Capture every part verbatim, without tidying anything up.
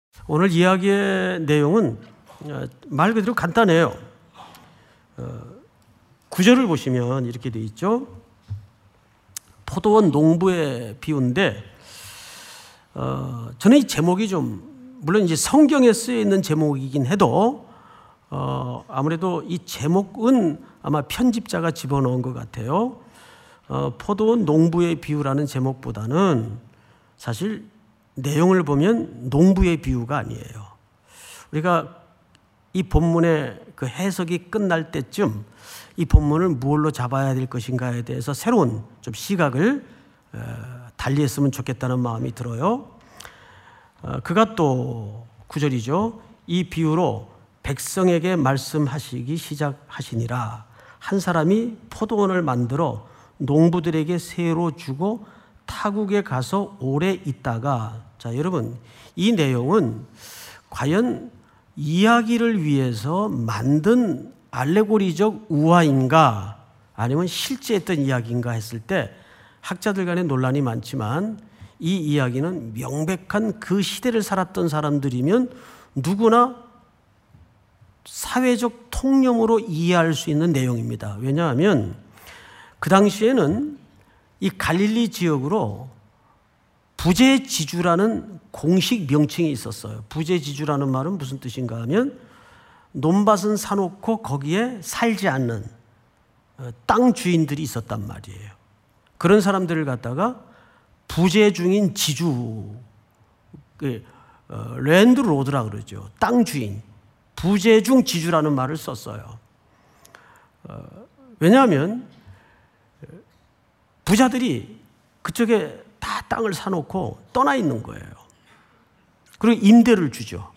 오늘 이야기의 내용은 말 그대로 간단해요. 구절을 보시면 이렇게 되어 있죠. 포도원 농부의 비유인데 어, 저는 이 제목이 좀 물론 이제 성경에 쓰여 있는 제목이긴 해도 어, 아무래도 이 제목은 아마 편집자가 집어넣은 것 같아요. 어, 포도원 농부의 비유라는 제목보다는 사실 내용을 보면 농부의 비유가 아니에요. 우리가 이 본문의 그 해석이 끝날 때쯤 이 본문을 무엇로 잡아야 될 것인가에 대해서 새로운 좀 시각을 달리했으면 좋겠다는 마음이 들어요. 그가 또 구절이죠. 이 비유로 백성에게 말씀하시기 시작하시니라. 한 사람이 포도원을 만들어 농부들에게 세로 주고 타국에 가서 오래 있다가, 자 여러분, 이 내용은 과연 이야기를 위해서 만든 알레고리적 우화인가 아니면 실제 했던 이야기인가 했을 때 학자들 간에 논란이 많지만 이 이야기는 명백한 그 시대를 살았던 사람들이면 누구나 사회적 통념으로 이해할 수 있는 내용입니다. 왜냐하면 그 당시에는 이 갈릴리 지역으로 부재지주라는 공식 명칭이 있었어요. 부재지주라는 말은 무슨 뜻인가 하면 논밭은 사놓고 거기에 살지 않는 땅 주인들이 있었단 말이에요. 그런 사람들을 갖다가 부재 중인 지주, 랜드로드라 그러죠. 땅 주인, 부재 중 지주라는 말을 썼어요. 왜냐하면 부자들이 그쪽에 다 땅을 사놓고 떠나 있는 거예요. 그리고 임대를 주죠.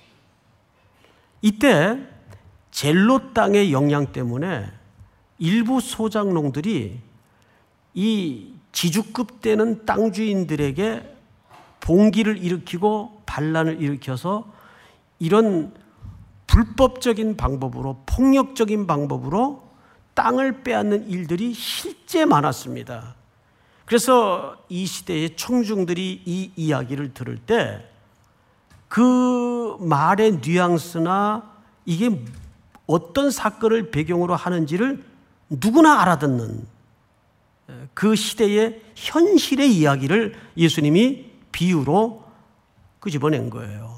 이때 젤로 땅의 영향 때문에 일부 소작농들이 이 지주급 되는 땅 주인들에게 봉기를 일으키고 반란을 일으켜서 이런 불법적인 방법으로, 폭력적인 방법으로 땅을 빼앗는 일들이 실제 많았습니다. 그래서 이 시대의 청중들이 이 이야기를 들을 때 그 말의 뉘앙스나 이게 어떤 사건을 배경으로 하는지를 누구나 알아듣는 그 시대의 현실의 이야기를 예수님이 비유로 끄집어낸 거예요.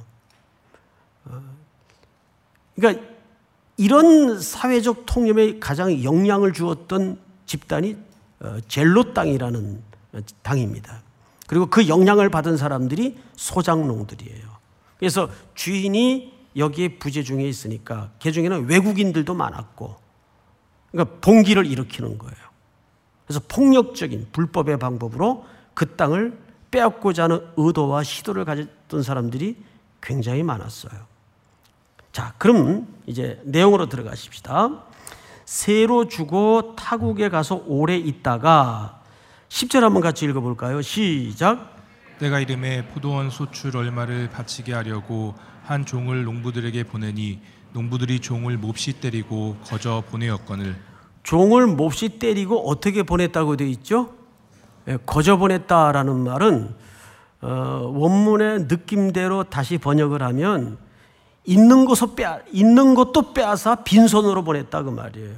그러니까 이런 사회적 통념에 가장 영향을 주었던 집단이 젤로 땅이라는 땅입니다. 그리고 그 영향을 받은 사람들이 소작농들이에요. 그래서 주인이 여기에 부재 중에 있으니까 그 중에는 외국인들도 많았고, 그러니까 봉기를 일으키는 거예요. 그래서 폭력적인 불법의 방법으로 그 땅을 빼앗고자 하는 의도와 시도를 가졌던 사람들이 굉장히 많았어요. 자, 그럼 이제 내용으로 들어가십시다. 세로 주고 타국에 가서 오래 있다가 십 절 한번 같이 읽어볼까요? 시작. 때가 이름에 포도원 소출 얼마를 바치게 하려고 한 종을 농부들에게 보내니 농부들이 종을 몹시 때리고 거저 보내었거늘. 종을 몹시 때리고 어떻게 보냈다고 되어 있죠? 예, 거저 보냈다라는 말은 어, 원문의 느낌대로 다시 번역을 하면 있는 것을 빼 있는 것도 빼앗아 빈손으로 보냈다 그 말이에요.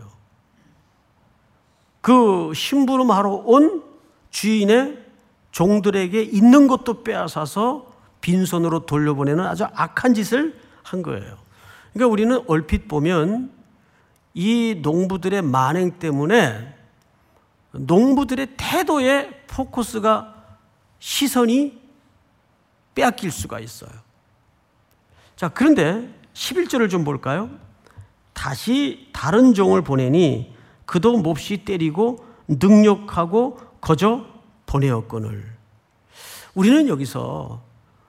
그 심부름하러 온 주인의 종들에게 있는 것도 빼앗아서 빈손으로 돌려보내는 아주 악한 짓을 한 거예요. 그러니까 우리는 얼핏 보면 이 농부들의 만행 때문에 농부들의 태도에 포커스가, 시선이 빼앗길 수가 있어요. 자, 그런데 십일 절을 좀 볼까요? 다시 다른 종을 보내니 그도 몹시 때리고 능욕하고 거저 보내었거늘. 우리는 여기서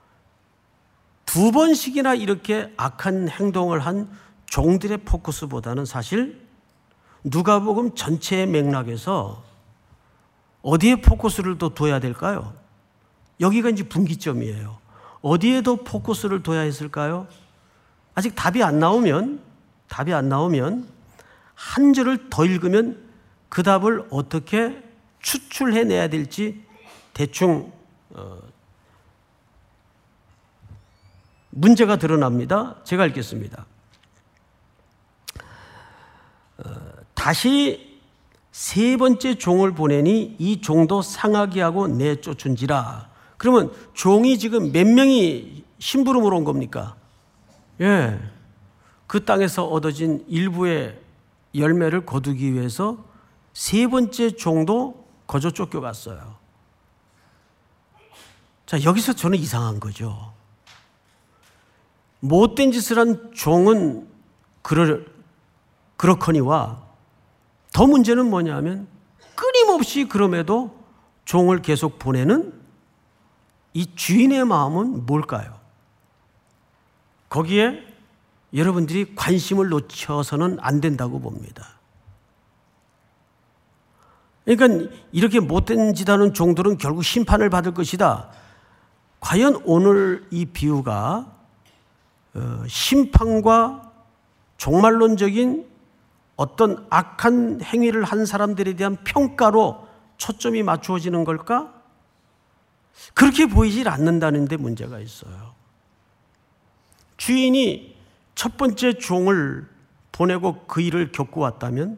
두 번씩이나 이렇게 악한 행동을 한 종들의 포커스보다는 사실 누가복음 전체의 맥락에서 어디에 포커스를 더 둬야 될까요? 여기가 이제 분기점이에요. 어디에 더 포커스를 둬야 했을까요? 아직 답이 안 나오면, 답이 안 나오면 한 절을 더 읽으면 그 답을 어떻게 추출해내야 될지 대충 어, 문제가 드러납니다. 제가 읽겠습니다. 어, 다시 세 번째 종을 보내니 이 종도 상하게 하고 내쫓은지라. 그러면 종이 지금 몇 명이 심부름으로 온 겁니까? 예, 그 땅에서 얻어진 일부의 열매를 거두기 위해서 세 번째 종도 거저 쫓겨갔어요. 자, 여기서 저는 이상한 거죠. 못된 짓을 한 종은 그러, 그렇거니와 더 문제는 뭐냐면 끊임없이 그럼에도 종을 계속 보내는 이 주인의 마음은 뭘까요? 거기에 여러분들이 관심을 놓쳐서는 안 된다고 봅니다. 그러니까 이렇게 못된 짓 하는 종들은 결국 심판을 받을 것이다. 과연 오늘 이 비유가 심판과 종말론적인 어떤 악한 행위를 한 사람들에 대한 평가로 초점이 맞추어지는 걸까? 그렇게 보이질 않는다는 데 문제가 있어요. 주인이 첫 번째 종을 보내고 그 일을 겪어왔다면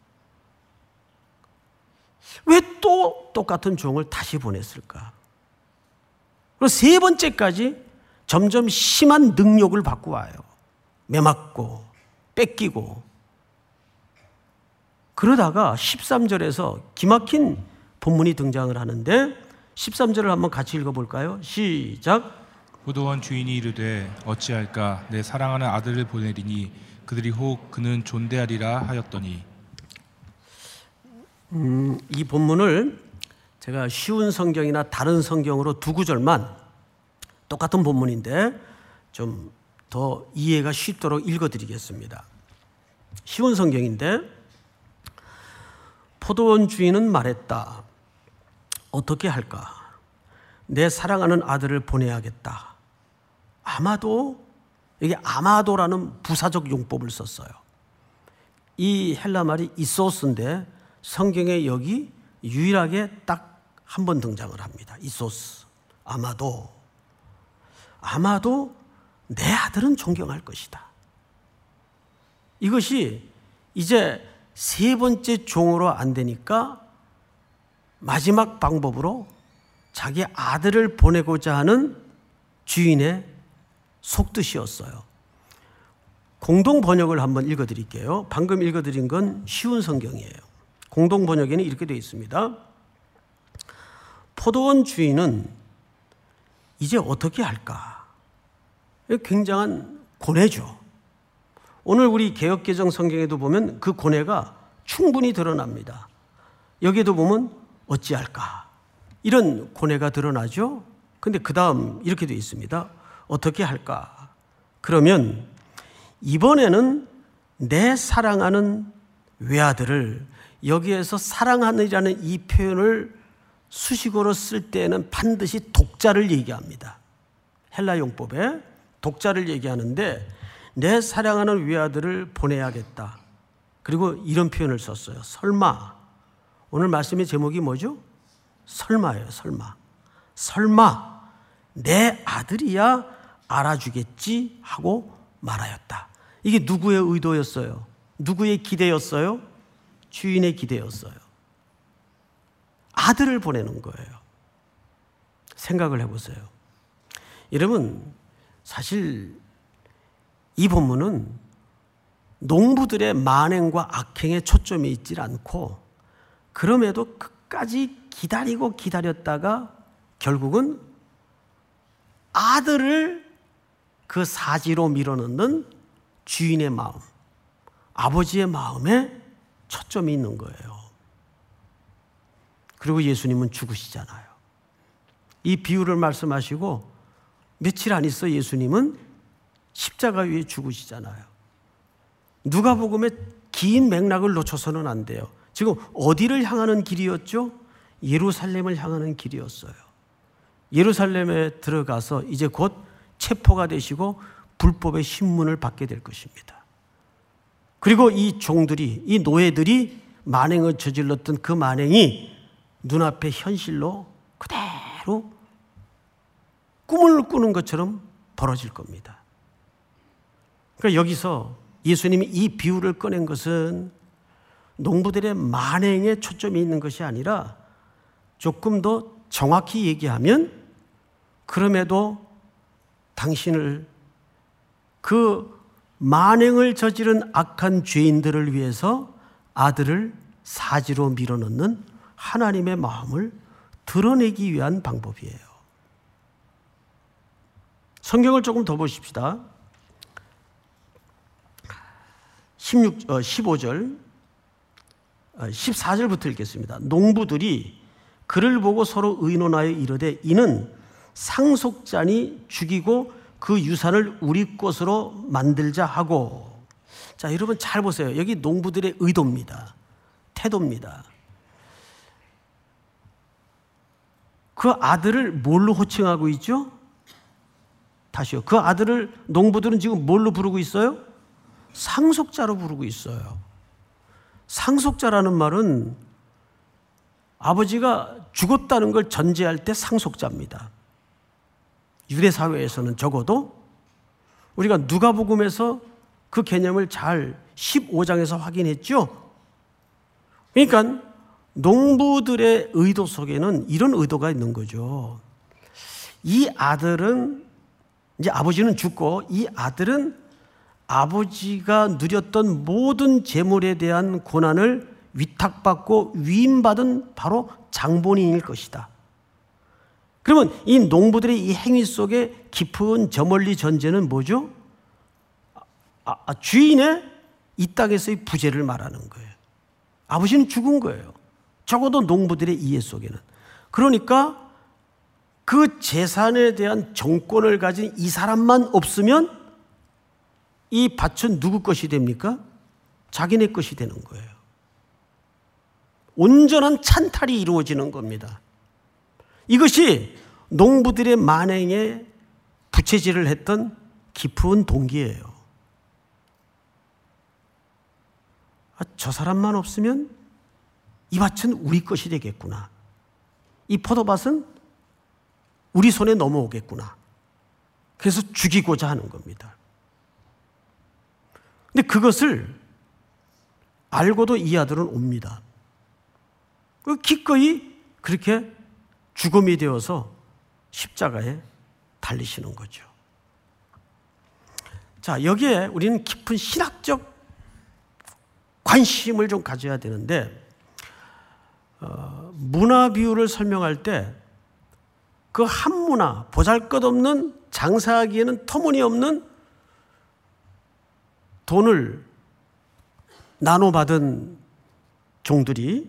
왜 또 똑같은 종을 다시 보냈을까? 그리고 세 번째까지 점점 심한 능욕을 받고 와요. 매맞고 뺏기고. 그러다가 십삼 절에서 기막힌 본문이 등장을 하는데 십삼 절을 한번 같이 읽어볼까요? 시작. 포도원 주인이 이르되 어찌할까 내 사랑하는 아들을 보내리니 그들이 혹 그는 존대하리라 하였더니. 음, 이 본문을 제가 쉬운 성경이나 다른 성경으로 두 구절만, 똑같은 본문인데 좀 더 이해가 쉽도록 읽어드리겠습니다. 쉬운 성경인데, 포도원 주인은 말했다. 어떻게 할까? 내 사랑하는 아들을 보내야겠다. 아마도, 여기 아마도라는 부사적 용법을 썼어요. 이 헬라 말이 이소스인데 성경에 여기 유일하게 딱 한 번 등장을 합니다. 이소스. 아마도. 아마도 내 아들은 존경할 것이다. 이것이 이제 세 번째 종으로 안 되니까 마지막 방법으로 자기 아들을 보내고자 하는 주인의 속뜻이었어요. 공동 번역을 한번 읽어드릴게요. 방금 읽어드린 건 쉬운 성경이에요. 공동 번역에는 이렇게 되어 있습니다. 포도원 주인은 이제 어떻게 할까? 굉장한 고뇌죠. 오늘 우리 개역개정 성경에도 보면 그 고뇌가 충분히 드러납니다. 여기에도 보면 어찌할까? 이런 고뇌가 드러나죠. 근데 그 다음 이렇게 되어 있습니다. 어떻게 할까? 그러면 이번에는 내 사랑하는 외아들을, 여기에서 사랑하느라는 이 표현을 수식어로 쓸 때는 반드시 독자를 얘기합니다. 헬라 용법에 독자를 얘기하는데 내 사랑하는 외아들을 보내야겠다. 그리고 이런 표현을 썼어요. 설마. 오늘 말씀의 제목이 뭐죠? 설마예요. 설마. 설마 내 아들이야 알아주겠지 하고 말하였다. 이게 누구의 의도였어요? 누구의 기대였어요? 주인의 기대였어요. 아들을 보내는 거예요. 생각을 해보세요. 여러분, 사실 이 본문은 농부들의 만행과 악행에 초점이 있지 않고, 그럼에도 끝까지 기다리고 기다렸다가 결국은 아들을 그 사지로 밀어넣는 주인의 마음, 아버지의 마음에 초점이 있는 거예요. 그리고 예수님은 죽으시잖아요. 이 비유를 말씀하시고 며칠 안 있어 예수님은 십자가 위에 죽으시잖아요. 누가복음의 긴 맥락을 놓쳐서는 안 돼요. 지금 어디를 향하는 길이었죠? 예루살렘을 향하는 길이었어요. 예루살렘에 들어가서 이제 곧 체포가 되시고 불법의 신문을 받게 될 것입니다. 그리고 이 종들이, 이 노예들이 만행을 저질렀던 그 만행이 눈앞에 현실로 그대로 꿈을 꾸는 것처럼 벌어질 겁니다. 그러니까 여기서 예수님이 이 비유를 꺼낸 것은 농부들의 만행에 초점이 있는 것이 아니라 조금 더 정확히 얘기하면 그럼에도 당신을 그 만행을 저지른 악한 죄인들을 위해서 아들을 사지로 밀어넣는 하나님의 마음을 드러내기 위한 방법이에요. 성경을 조금 더 보십시다. 십육, 어, 십오 절, 십사 절부터 읽겠습니다. 농부들이 그를 보고 서로 의논하여 이르되 이는 상속자니 죽이고 그 유산을 우리 것으로 만들자 하고. 자, 여러분 잘 보세요. 여기 농부들의 의도입니다. 태도입니다. 그 아들을 뭘로 호칭하고 있죠? 다시요. 그 아들을 농부들은 지금 뭘로 부르고 있어요? 상속자로 부르고 있어요. 상속자라는 말은 아버지가 죽었다는 걸 전제할 때 상속자입니다. 유대 사회에서는 적어도 우리가 누가복음에서 그 개념을 잘 십오 장에서 확인했죠. 그러니까 농부들의 의도 속에는 이런 의도가 있는 거죠. 이 아들은 이제 아버지는 죽고 이 아들은 아버지가 누렸던 모든 재물에 대한 고난을 위탁받고 위임받은 바로 장본인일 것이다. 그러면 이 농부들의 이 행위 속에 깊은 저 멀리 전제는 뭐죠? 아, 아, 주인의 이 땅에서의 부재를 말하는 거예요. 아버지는 죽은 거예요. 적어도 농부들의 이해 속에는. 그러니까 그 재산에 대한 정권을 가진 이 사람만 없으면 이 밭은 누구 것이 됩니까? 자기네 것이 되는 거예요. 온전한 찬탈이 이루어지는 겁니다. 이것이 농부들의 만행에 부채질을 했던 깊은 동기예요. 아, 저 사람만 없으면 이 밭은 우리 것이 되겠구나. 이 포도밭은 우리 손에 넘어오겠구나. 그래서 죽이고자 하는 겁니다. 근데 그것을 알고도 이 아들은 옵니다. 기꺼이 그렇게 죽음이 되어서 십자가에 달리시는 거죠. 자, 여기에 우리는 깊은 신학적 관심을 좀 가져야 되는데, 어, 문화 비유를 설명할 때 그 한 문화, 보잘것없는 장사하기에는 터무니없는 돈을 나눠받은 종들이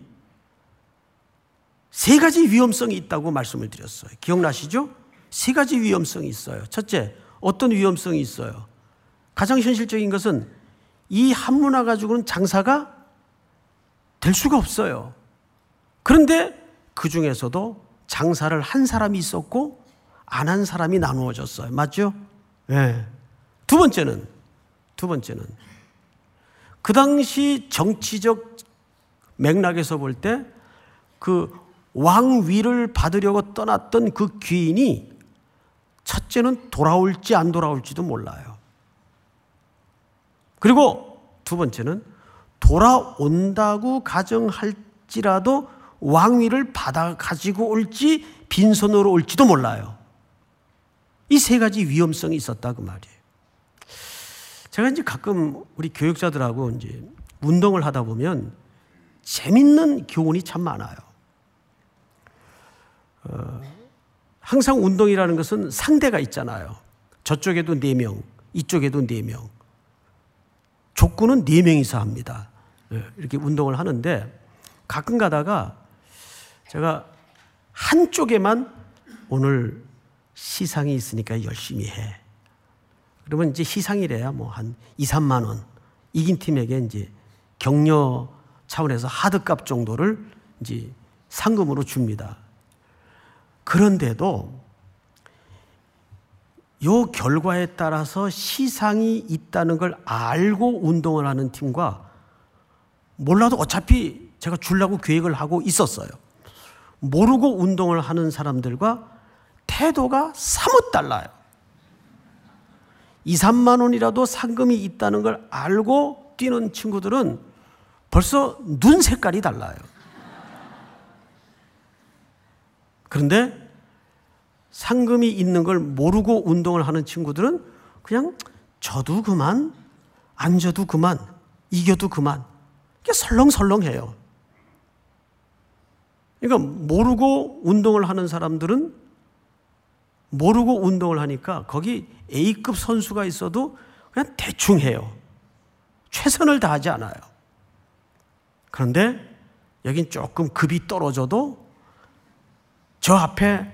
세 가지 위험성이 있다고 말씀을 드렸어요. 기억나시죠? 세 가지 위험성이 있어요. 첫째, 어떤 위험성이 있어요? 가장 현실적인 것은 이 한 문화 가지고는 장사가 될 수가 없어요. 그런데 그 중에서도 장사를 한 사람이 있었고 안 한 사람이 나누어졌어요. 맞죠? 네. 두 번째는, 두 번째는 그 당시 정치적 맥락에서 볼 때 그 왕위를 받으려고 떠났던 그 귀인이 첫째는 돌아올지 안 돌아올지도 몰라요. 그리고 두 번째는 돌아온다고 가정할지라도 왕위를 받아 가지고 올지 빈손으로 올지도 몰라요. 이 세 가지 위험성이 있었다 그 말이에요. 제가 이제 가끔 우리 교육자들하고 이제 운동을 하다 보면 재밌는 교훈이 참 많아요. 어, 항상 운동이라는 것은 상대가 있잖아요. 저쪽에도 네 명, 이쪽에도 네 명. 족구는 네 명이서 합니다. 이렇게 운동을 하는데 가끔 가다가 제가 한쪽에만 오늘 시상이 있으니까 열심히 해. 그러면 이제 시상이래야 뭐 한 이, 삼만 원. 이긴 팀에게 이제 격려 차원에서 하드값 정도를 이제 상금으로 줍니다. 그런데도 요 결과에 따라서 시상이 있다는 걸 알고 운동을 하는 팀과 몰라도 어차피 제가 주려고 계획을 하고 있었어요. 모르고 운동을 하는 사람들과 태도가 사뭇 달라요. 이, 삼만 원이라도 상금이 있다는 걸 알고 뛰는 친구들은 벌써 눈 색깔이 달라요. 그런데 상금이 있는 걸 모르고 운동을 하는 친구들은 그냥 져도 그만, 안 져도 그만, 이겨도 그만, 이게 설렁설렁해요. 그러니까 모르고 운동을 하는 사람들은 모르고 운동을 하니까 거기 A급 선수가 있어도 그냥 대충 해요. 최선을 다하지 않아요. 그런데 여긴 조금 급이 떨어져도 저 앞에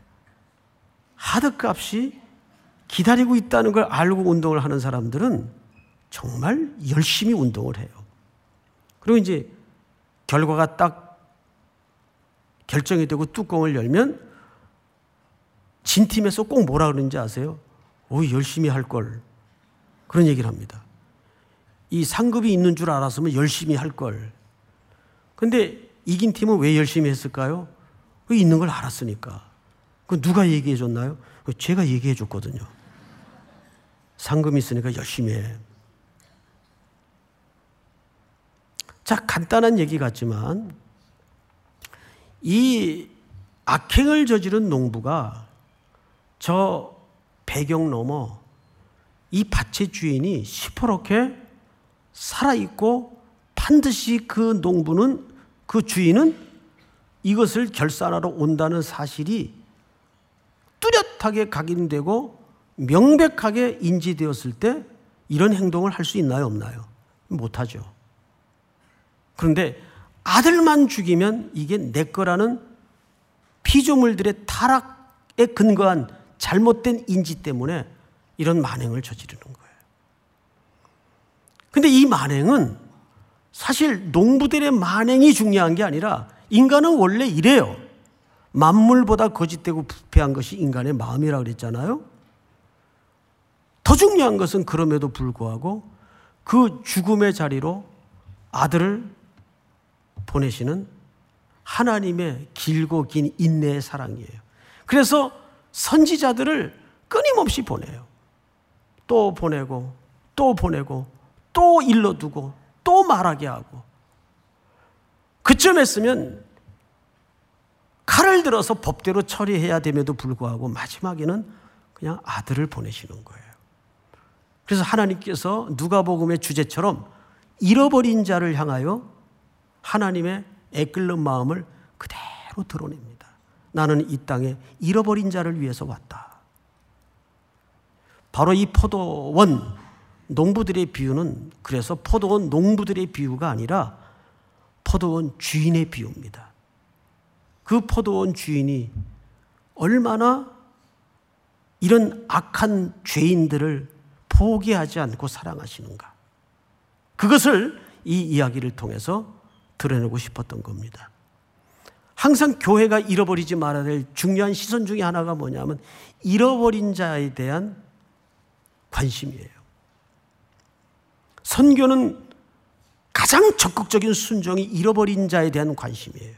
하드값이 기다리고 있다는 걸 알고 운동을 하는 사람들은 정말 열심히 운동을 해요. 그리고 이제 결과가 딱 결정이 되고 뚜껑을 열면 진 팀에서 꼭 뭐라 그러는지 아세요? 오, 열심히 할 걸. 그런 얘기를 합니다. 이 상급이 있는 줄 알았으면 열심히 할 걸. 근데 이긴 팀은 왜 열심히 했을까요? 있는 걸 알았으니까. 그 누가 얘기해 줬나요? 제가 얘기해 줬거든요. 상금이 있으니까 열심히 해. 자, 간단한 얘기 같지만 이 악행을 저지른 농부가 저 배경 넘어 이 밭의 주인이 시퍼렇게 살아있고 반드시 그 농부는, 그 주인은 이것을 결산하러 온다는 사실이 뚜렷하게 각인되고 명백하게 인지되었을 때 이런 행동을 할 수 있나요, 없나요? 못하죠. 그런데 아들만 죽이면 이게 내 거라는 피조물들의 타락에 근거한 잘못된 인지 때문에 이런 만행을 저지르는 거예요. 그런데 이 만행은 사실 농부들의 만행이 중요한 게 아니라 인간은 원래 이래요. 만물보다 거짓되고 부패한 것이 인간의 마음이라고 그랬잖아요. 더 중요한 것은 그럼에도 불구하고 그 죽음의 자리로 아들을 보내시는 하나님의 길고 긴 인내의 사랑이에요. 그래서 선지자들을 끊임없이 보내요. 또 보내고 또 보내고 또 일러두고 또 말하게 하고, 그쯤 했으면 칼을 들어서 법대로 처리해야 됨에도 불구하고 마지막에는 그냥 아들을 보내시는 거예요. 그래서 하나님께서 누가복음의 주제처럼 잃어버린 자를 향하여 하나님의 애끓는 마음을 그대로 드러냅니다. 나는 이 땅에 잃어버린 자를 위해서 왔다. 바로 이 포도원 농부들의 비유는 그래서 포도원 농부들의 비유가 아니라 포도원 주인의 비유입니다. 그 포도원 주인이 얼마나 이런 악한 죄인들을 포기하지 않고 사랑하시는가, 그것을 이 이야기를 통해서 드러내고 싶었던 겁니다. 항상 교회가 잃어버리지 말아야 될 중요한 시선 중에 하나가 뭐냐면 잃어버린 자에 대한 관심이에요. 선교는 가장 적극적인 순종이 잃어버린 자에 대한 관심이에요.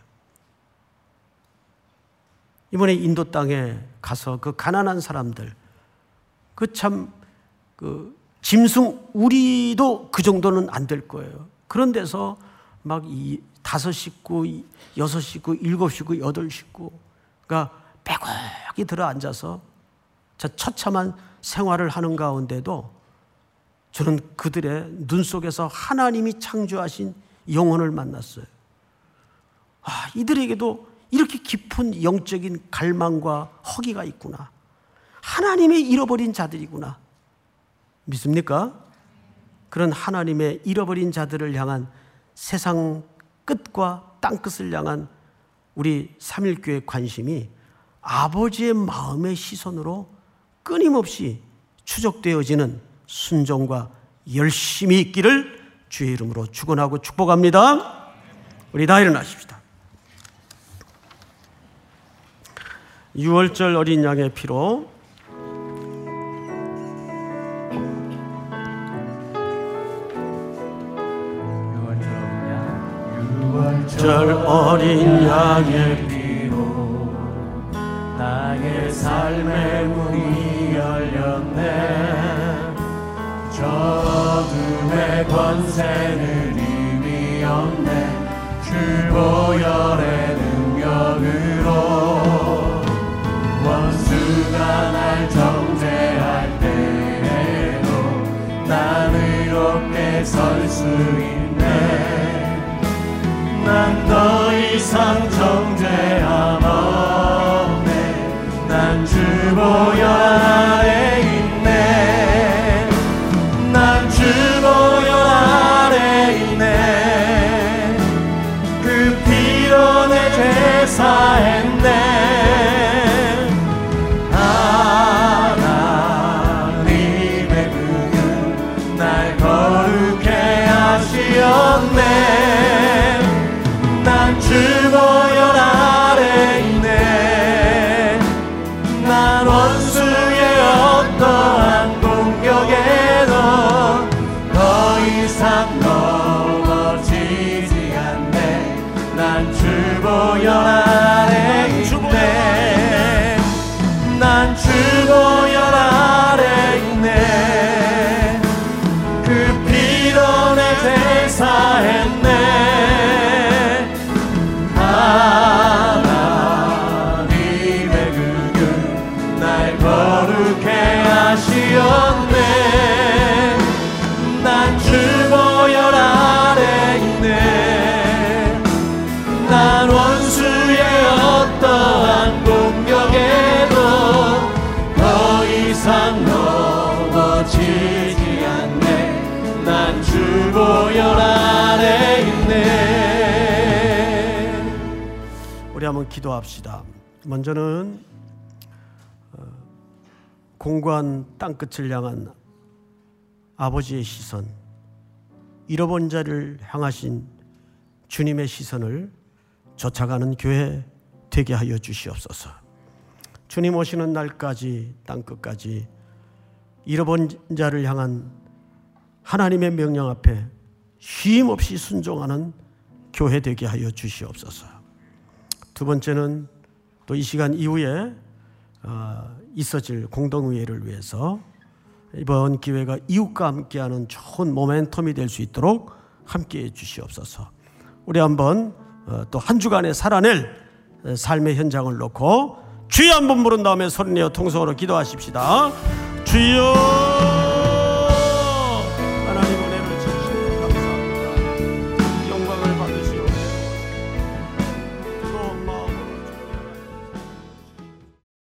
이번에 인도 땅에 가서 그 가난한 사람들, 그 참 그 짐승 우리도 그 정도는 안 될 거예요. 그런 데서 막 이 다섯 식구, 여섯 식구, 일곱 식구, 여덟 식구가 빼곡히 들어 앉아서 저 처참한 생활을 하는 가운데도 저는 그들의 눈 속에서 하나님이 창조하신 영혼을 만났어요. 아, 이들에게도 이렇게 깊은 영적인 갈망과 허기가 있구나. 하나님의 잃어버린 자들이구나. 믿습니까? 그런 하나님의 잃어버린 자들을 향한 세상 끝과 땅끝을 향한 우리 삼일교회 관심이 아버지의 마음의 시선으로 끊임없이 추적되어지는 순종과 열심이 있기를 주의 이름으로 축원하고 축복합니다. 우리 다 일어나십시다. 유월절 어린 양의 피로 유월절 어린 양의 피로 나의 삶의 문이 열렸네. 권세는 의미 없네. 주 보혈의 능력으로 원수가 날 정죄할 때에도 난 의롭게 설 수 있네. 난 더 이상 정죄함 없네. 난 주 보혈 아래 있네. 난 주 보혈 아래 있네. 그 피로 내 죄 사했네. 하나님의 그는 날 거룩해 하시었네. 난 주 보혈 아래 있네. 난 원수의 어떠한 공격에도 더 이상 넘어지지 않네. 난 주 보혈 아래 있네. 난 주 보혈 아래 있네. 그 피로 내 죄 사했네. 하나님의 그는 날 거룩해 하시었네. 난 주 보혈 아래 있네. 난 원수의 어떠한 공격에도 더 이상 넘어지지 않네. 난 주 보혈 아래 있네. 우리 한번 기도합시다. 먼저는 공고한 땅끝을 향한 아버지의 시선, 잃어본 자를 향하신 주님의 시선을 쫓아가는 교회 되게 하여 주시옵소서. 주님 오시는 날까지 땅끝까지 잃어본 자를 향한 하나님의 명령 앞에 쉼 없이 순종하는 교회 되게 하여 주시옵소서. 두 번째는 또 이 시간 이후에 있어질 공동의회를 위해서 이번 기회가 이웃과 함께하는 좋은 모멘텀이 될 수 있도록 함께해 주시옵소서. 우리 한번 또 한 주간에 살아낼 삶의 현장을 놓고 주여 한번 부른 다음에 소리내어 통성으로 기도하십시다. 주여.